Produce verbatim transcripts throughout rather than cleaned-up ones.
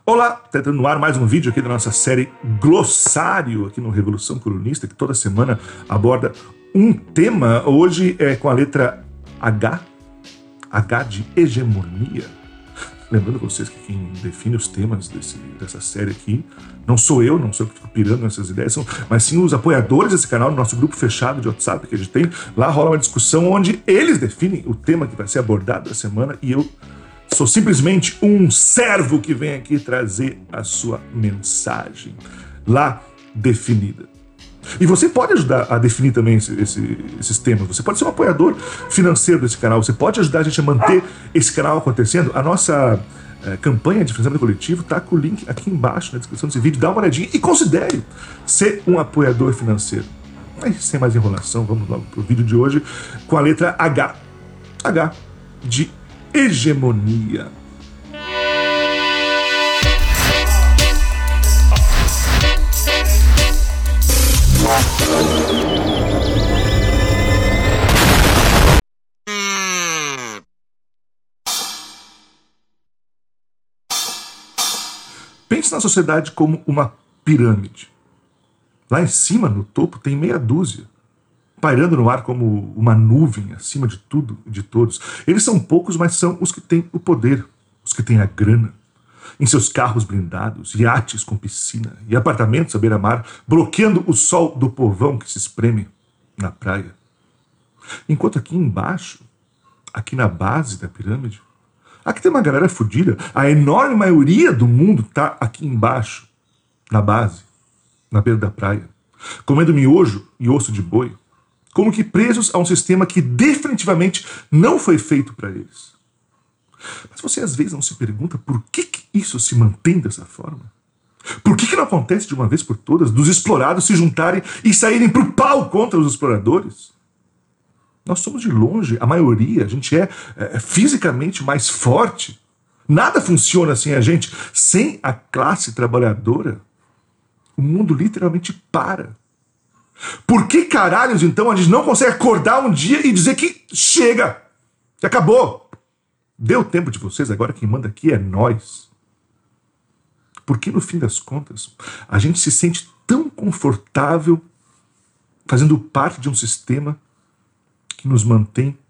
Olá, está entrando no ar mais um vídeo aqui da nossa série Glossário, aqui no Revolução Colunista, que toda semana aborda um tema. Hoje é com a letra H, H de hegemonia. Lembrando vocês que quem define os temas desse, dessa série aqui não sou eu, não sou eu que fico pirando nessas ideias, são, mas sim os apoiadores desse canal, no nosso grupo fechado de WhatsApp que a gente tem. Lá rola uma discussão onde eles definem o tema que vai ser abordado essa semana e eu sou simplesmente um servo que vem aqui trazer a sua mensagem lá definida. E você pode ajudar a definir também esse, esse, esses temas. Você pode ser um apoiador financeiro desse canal. Você pode ajudar a gente a manter esse canal acontecendo. A nossa é, campanha de financiamento coletivo está com o link aqui embaixo na descrição desse vídeo. Dá uma olhadinha e considere ser um apoiador financeiro. Mas sem mais enrolação, vamos logo para o vídeo de hoje com a letra H. H de hegemonia. Pense na sociedade como uma pirâmide. Lá em cima, no topo, tem meia dúzia, pairando no ar como uma nuvem acima de tudo e de todos. Eles são poucos, mas são os que têm o poder, os que têm a grana. Em seus carros blindados, iates com piscina e apartamentos à beira-mar, bloqueando o sol do povão que se espreme na praia. Enquanto aqui embaixo, aqui na base da pirâmide, aqui tem uma galera fodida. A enorme maioria do mundo está aqui embaixo, na base, na beira da praia, comendo miojo e osso de boi, como que presos a um sistema que definitivamente não foi feito para eles. Mas você às vezes não se pergunta por que, que isso se mantém dessa forma? Por que, que não acontece de uma vez por todas dos explorados se juntarem e saírem pro pau contra os exploradores? Nós somos de longe, a maioria, a gente é, é fisicamente mais forte. Nada funciona sem a gente. Sem a classe trabalhadora, o mundo literalmente para. Por que caralhos, então, a gente não consegue acordar um dia e dizer que chega, que acabou? Deu tempo de vocês, agora quem manda aqui é nós. Porque, no fim das contas, a gente se sente tão confortável fazendo parte de um sistema que nos mantém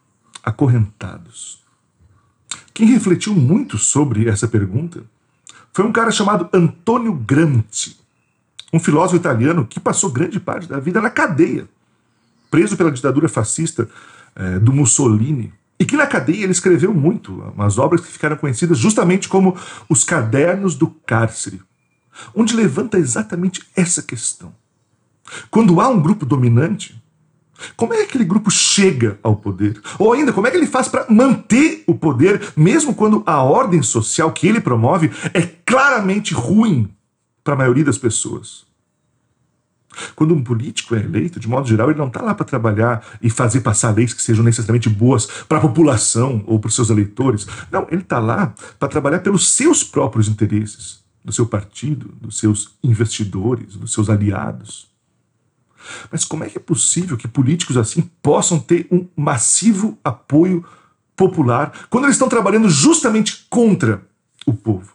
acorrentados. Quem refletiu muito sobre essa pergunta foi um cara chamado Antonio Gramsci, um filósofo italiano que passou grande parte da vida na cadeia, preso pela ditadura fascista eh, do Mussolini, e que na cadeia ele escreveu muito, umas obras que ficaram conhecidas justamente como os Cadernos do Cárcere, onde levanta exatamente essa questão. Quando há um grupo dominante, como é que aquele grupo chega ao poder? Ou ainda, como é que ele faz para manter o poder, mesmo quando a ordem social que ele promove é claramente ruim para a maioria das pessoas? Quando um político é eleito, de modo geral, ele não está lá para trabalhar e fazer passar leis que sejam necessariamente boas para a população ou para os seus eleitores. Não, ele está lá para trabalhar pelos seus próprios interesses, do seu partido, dos seus investidores, dos seus aliados. Mas como é que é possível que políticos assim possam ter um massivo apoio popular quando eles estão trabalhando justamente contra o povo?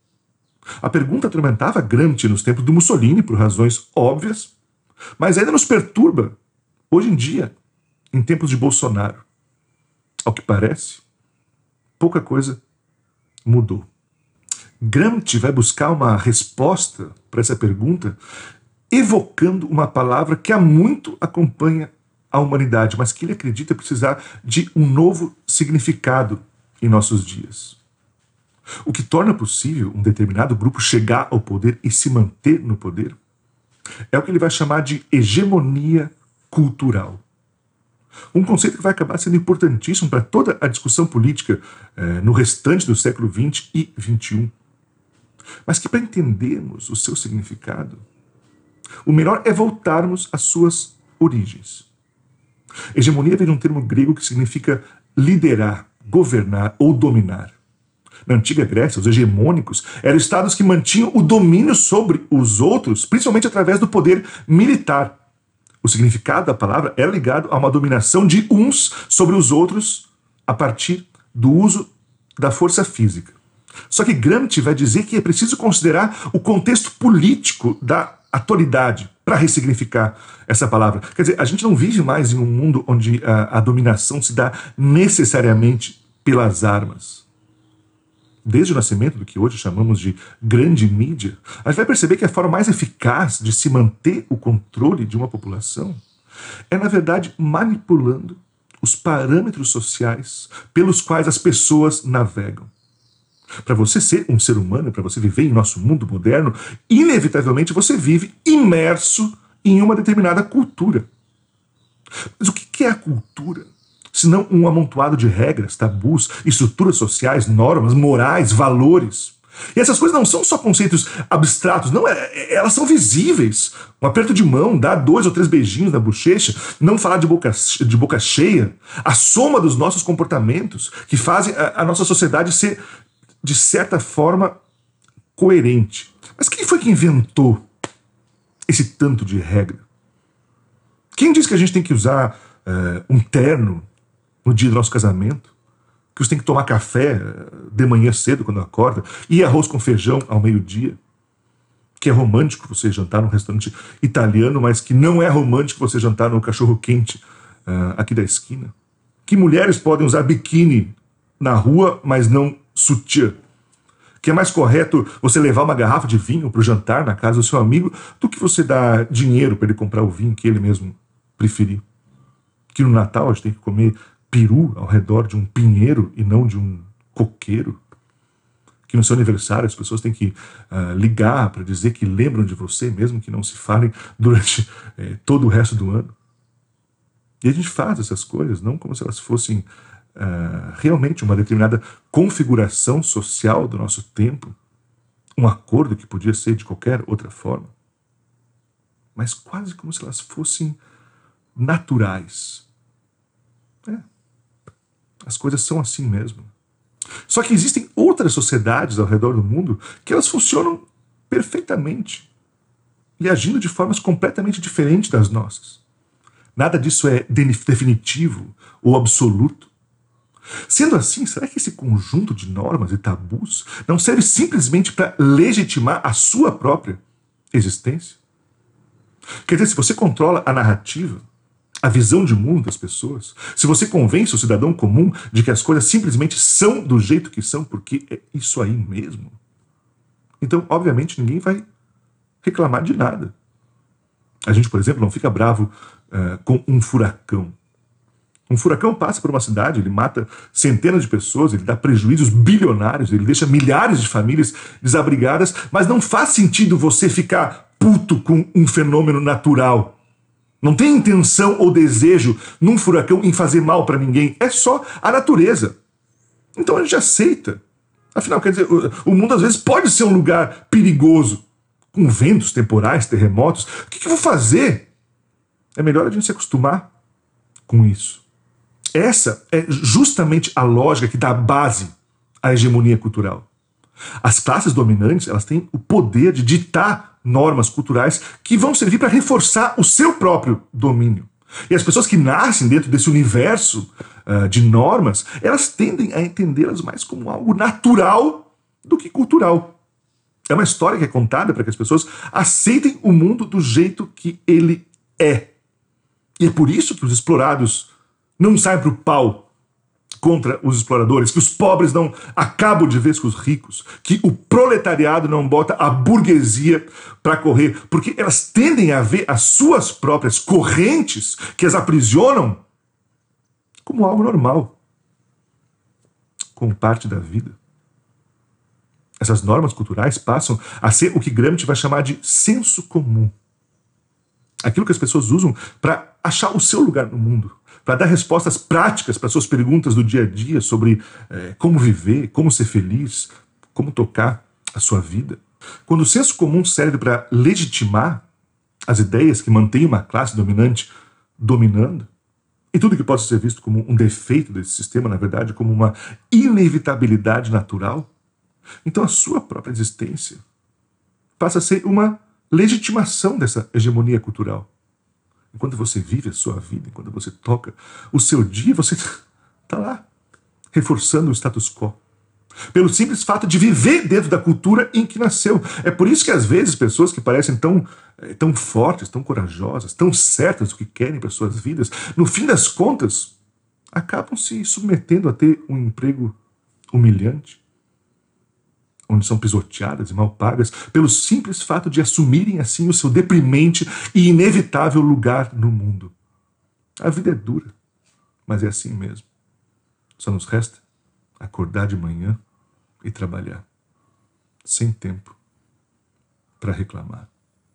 A pergunta atormentava Gramsci nos tempos do Mussolini, por razões óbvias, mas ainda nos perturba hoje em dia, em tempos de Bolsonaro. Ao que parece, pouca coisa mudou. Gramsci vai buscar uma resposta para essa pergunta evocando uma palavra que há muito acompanha a humanidade, mas que ele acredita precisar de um novo significado em nossos dias. O que torna possível um determinado grupo chegar ao poder e se manter no poder é o que ele vai chamar de hegemonia cultural. Um conceito que vai acabar sendo importantíssimo para toda a discussão política eh, no restante do século vinte e vinte e um. Mas que, para entendermos o seu significado, o melhor é voltarmos às suas origens. Hegemonia vem de um termo grego que significa liderar, governar ou dominar. Na antiga Grécia, os hegemônicos eram estados que mantinham o domínio sobre os outros, principalmente através do poder militar. O significado da palavra era ligado a uma dominação de uns sobre os outros a partir do uso da força física. Só que Gramsci vai dizer que é preciso considerar o contexto político da atualidade para ressignificar essa palavra. Quer dizer, a gente não vive mais em um mundo onde a, a dominação se dá necessariamente pelas armas. Desde o nascimento do que hoje chamamos de grande mídia, a gente vai perceber que a forma mais eficaz de se manter o controle de uma população é, na verdade, manipulando os parâmetros sociais pelos quais as pessoas navegam. Para você ser um ser humano, para você viver em nosso mundo moderno, inevitavelmente você vive imerso em uma determinada cultura. Mas o que é a cultura? Senão um amontoado de regras, tabus, estruturas sociais, normas, morais, valores. E essas coisas não são só conceitos abstratos, não, é, elas são visíveis. Um aperto de mão, dar dois ou três beijinhos na bochecha, não falar de boca, de boca cheia, a soma dos nossos comportamentos que fazem a, a nossa sociedade ser, de certa forma, coerente. Mas quem foi que inventou esse tanto de regra? Quem disse que a gente tem que usar uh, um terno no dia do nosso casamento? Que você tem que tomar café de manhã cedo quando acorda, e arroz com feijão ao meio-dia? Que é romântico você jantar num restaurante italiano, mas que não é romântico você jantar no cachorro-quente uh, aqui da esquina? Que mulheres podem usar biquíni na rua, mas não sutiã? Que é mais correto você levar uma garrafa de vinho para o jantar na casa do seu amigo do que você dar dinheiro para ele comprar o vinho que ele mesmo preferir? Que no Natal a gente tem que comer peru ao redor de um pinheiro e não de um coqueiro? Que no seu aniversário as pessoas têm que uh, ligar para dizer que lembram de você, mesmo que não se falem durante eh, todo o resto do ano? E a gente faz essas coisas não como se elas fossem uh, realmente uma determinada configuração social do nosso tempo, um acordo que podia ser de qualquer outra forma, mas quase como se elas fossem naturais. É. As coisas são assim mesmo. Só que existem outras sociedades ao redor do mundo que elas funcionam perfeitamente e agindo de formas completamente diferentes das nossas. Nada disso é definitivo ou absoluto. Sendo assim, será que esse conjunto de normas e tabus não serve simplesmente para legitimar a sua própria existência? Quer dizer, se você controla a narrativa, a visão de mundo das pessoas, se você convence o cidadão comum de que as coisas simplesmente são do jeito que são, porque é isso aí mesmo, então, obviamente, ninguém vai reclamar de nada. A gente, por exemplo, não fica bravo uh, com um furacão. Um furacão passa por uma cidade, ele mata centenas de pessoas, ele dá prejuízos bilionários, ele deixa milhares de famílias desabrigadas, mas não faz sentido você ficar puto com um fenômeno natural. Não tem intenção ou desejo num furacão em fazer mal para ninguém. É só a natureza. Então a gente aceita. Afinal, quer dizer, o mundo às vezes pode ser um lugar perigoso, com ventos temporais, terremotos. O que eu vou fazer? É melhor a gente se acostumar com isso. Essa é justamente a lógica que dá base à hegemonia cultural. As classes dominantes, elas têm o poder de ditar normas culturais que vão servir para reforçar o seu próprio domínio. E as pessoas que nascem dentro desse universo uh, de normas, elas tendem a entendê-las mais como algo natural do que cultural. É uma história que é contada para que as pessoas aceitem o mundo do jeito que ele é. E é por isso que os explorados não saem para o pau contra os exploradores, que os pobres não acabam de vez com os ricos, que o proletariado não bota a burguesia para correr, porque elas tendem a ver as suas próprias correntes que as aprisionam como algo normal, como parte da vida. Essas normas culturais passam a ser o que Gramsci vai chamar de senso comum. Aquilo que as pessoas usam para achar o seu lugar no mundo, para dar respostas práticas para suas perguntas do dia a dia sobre é, como viver, como ser feliz, como tocar a sua vida. Quando o senso comum serve para legitimar as ideias que mantêm uma classe dominante dominando, e tudo que possa ser visto como um defeito desse sistema, na verdade, como uma inevitabilidade natural, então a sua própria existência passa a ser uma legitimação dessa hegemonia cultural. Enquanto você vive a sua vida, enquanto você toca o seu dia, você está lá, reforçando o status quo. pelo simples fato de viver dentro da cultura em que nasceu. É por isso que às vezes pessoas que parecem tão, tão fortes, tão corajosas, tão certas do que querem para suas vidas, no fim das contas, acabam se submetendo a ter um emprego humilhante, onde são pisoteadas e mal pagas, pelo simples fato de assumirem assim o seu deprimente e inevitável lugar no mundo. A vida é dura, mas é assim mesmo. Só nos resta acordar de manhã e trabalhar, sem tempo para reclamar.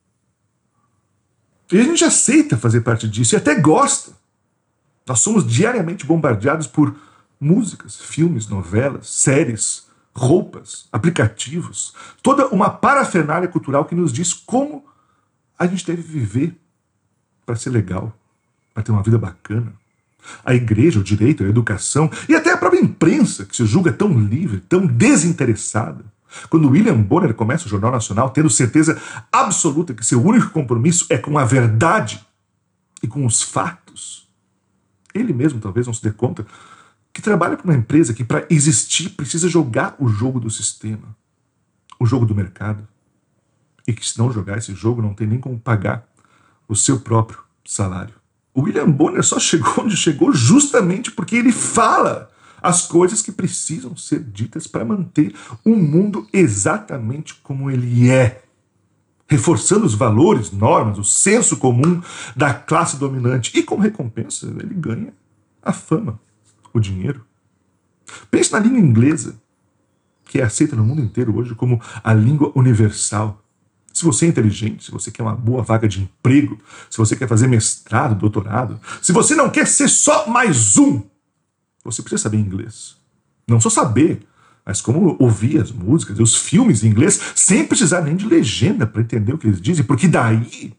E a gente aceita fazer parte disso e até gosta. Nós somos diariamente bombardeados por músicas, filmes, novelas, séries, roupas, aplicativos, toda uma parafernália cultural que nos diz como a gente deve viver para ser legal, para ter uma vida bacana. A igreja, o direito, a educação e até a própria imprensa, que se julga tão livre, tão desinteressada. Quando William Bonner começa o Jornal Nacional tendo certeza absoluta que seu único compromisso é com a verdade e com os fatos, ele mesmo talvez não se dê conta que trabalha para uma empresa que, para existir, precisa jogar o jogo do sistema, o jogo do mercado, e que, se não jogar esse jogo, não tem nem como pagar o seu próprio salário. O William Bonner só chegou onde chegou justamente porque ele fala as coisas que precisam ser ditas para manter o mundo exatamente como ele é, reforçando os valores, normas, o senso comum da classe dominante. E, como recompensa, ele ganha a fama, o dinheiro. Pense na língua inglesa, que é aceita no mundo inteiro hoje como a língua universal. Se você é inteligente, se você quer uma boa vaga de emprego, se você quer fazer mestrado, doutorado, se você não quer ser só mais um, você precisa saber inglês. Não só saber, mas como ouvir as músicas e os filmes em inglês sem precisar nem de legenda para entender o que eles dizem, porque daí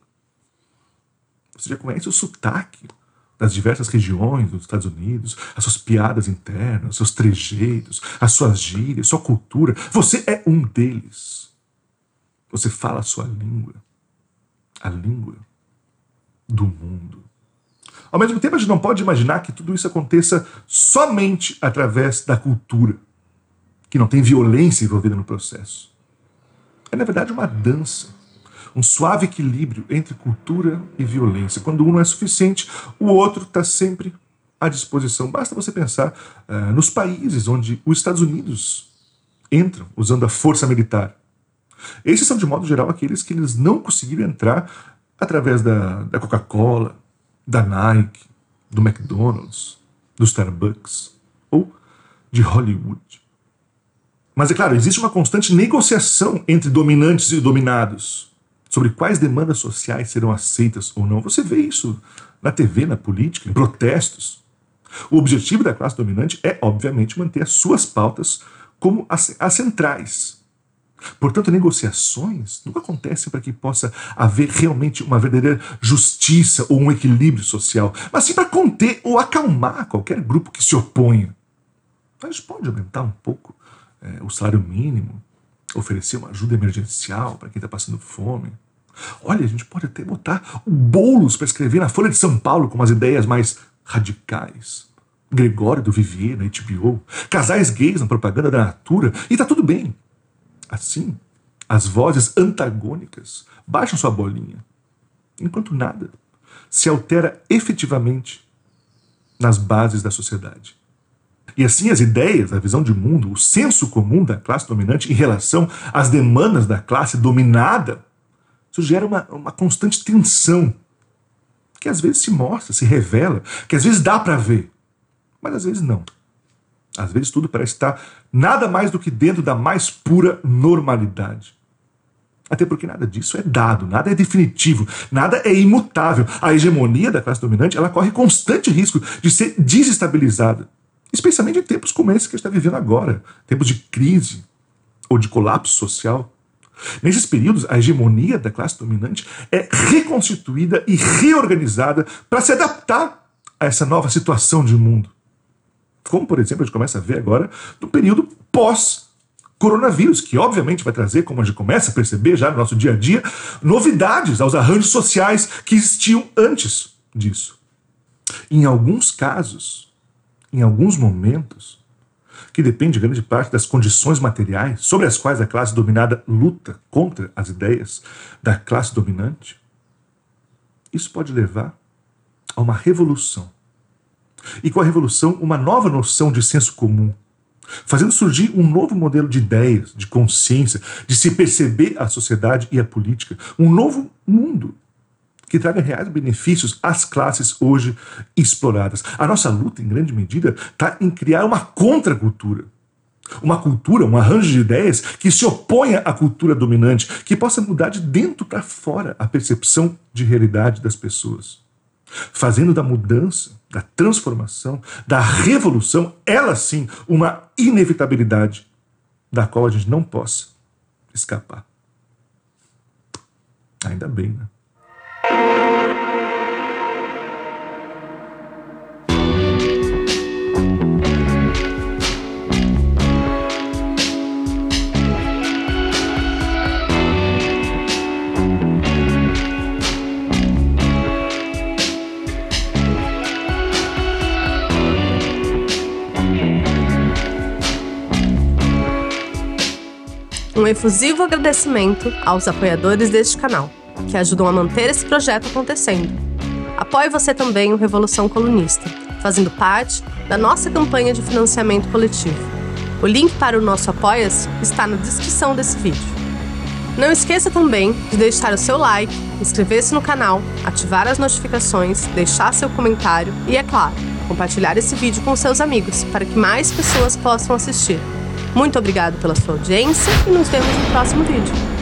você já conhece o sotaque das diversas regiões dos Estados Unidos, as suas piadas internas, os seus trejeitos, as suas gírias, sua cultura. Você é um deles. Você fala a sua língua, a língua do mundo. Ao mesmo tempo, a gente não pode imaginar que tudo isso aconteça somente através da cultura, que não tem violência envolvida no processo. É, na verdade, uma dança. Um suave equilíbrio entre cultura e violência. Quando um não é suficiente, o outro está sempre à disposição. Basta você pensar uh, nos países onde os Estados Unidos entram usando a força militar. Esses são, de modo geral, aqueles que eles não conseguiram entrar através da, da Coca-Cola, da Nike, do McDonald's, do Starbucks ou de Hollywood. Mas, é claro, existe uma constante negociação entre dominantes e dominados sobre quais demandas sociais serão aceitas ou não. Você vê isso na T V, na política, em protestos. O objetivo da classe dominante é, obviamente, manter as suas pautas como as, as centrais. Portanto, negociações nunca acontecem para que possa haver realmente uma verdadeira justiça ou um equilíbrio social, mas sim para conter ou acalmar qualquer grupo que se oponha. A gente pode aumentar um pouco é, o salário mínimo, oferecer uma ajuda emergencial para quem está passando fome. Olha, a gente pode até botar o Boulos para escrever na Folha de São Paulo com umas ideias mais radicais. Gregório do Vivier na H B O. Casais gays na propaganda da Natura. E tá tudo bem. Assim, as vozes antagônicas baixam sua bolinha, enquanto nada se altera efetivamente nas bases da sociedade. E assim as ideias, a visão de mundo, o senso comum da classe dominante em relação às demandas da classe dominada, isso gera uma, uma constante tensão, que às vezes se mostra, se revela, que às vezes dá para ver, mas às vezes não. Às vezes tudo parece estar nada mais do que dentro da mais pura normalidade. Até porque nada disso é dado, nada é definitivo, nada é imutável. A hegemonia da classe dominante, ela corre constante risco de ser desestabilizada. Especialmente em tempos como esse que a gente está vivendo agora, tempos de crise ou de colapso social. Nesses períodos, a hegemonia da classe dominante é reconstituída e reorganizada para se adaptar a essa nova situação de mundo. Como, por exemplo, a gente começa a ver agora no período pós-coronavírus, que obviamente vai trazer, como a gente começa a perceber já no nosso dia a dia, novidades aos arranjos sociais que existiam antes disso. Em alguns casos, em alguns momentos, que depende em grande parte das condições materiais sobre as quais a classe dominada luta contra as ideias da classe dominante, isso pode levar a uma revolução. E com a revolução, uma nova noção de senso comum, fazendo surgir um novo modelo de ideias, de consciência, de se perceber a sociedade e a política, um novo mundo que traga reais benefícios às classes hoje exploradas. A nossa luta, em grande medida, está em criar uma contracultura. Uma cultura, um arranjo de ideias que se oponha à cultura dominante, que possa mudar de dentro para fora a percepção de realidade das pessoas. Fazendo da mudança, da transformação, da revolução, ela sim, uma inevitabilidade da qual a gente não possa escapar. Ainda bem, né? Um efusivo agradecimento aos apoiadores deste canal, que ajudam a manter esse projeto acontecendo. Apoie você também o Revolução Colunista, fazendo parte da nossa campanha de financiamento coletivo. O link para o nosso Apoia-se está na descrição desse vídeo. Não esqueça também de deixar o seu like, inscrever-se no canal, ativar as notificações, deixar seu comentário e, é claro, compartilhar esse vídeo com seus amigos para que mais pessoas possam assistir. Muito obrigado pela sua audiência e nos vemos no próximo vídeo.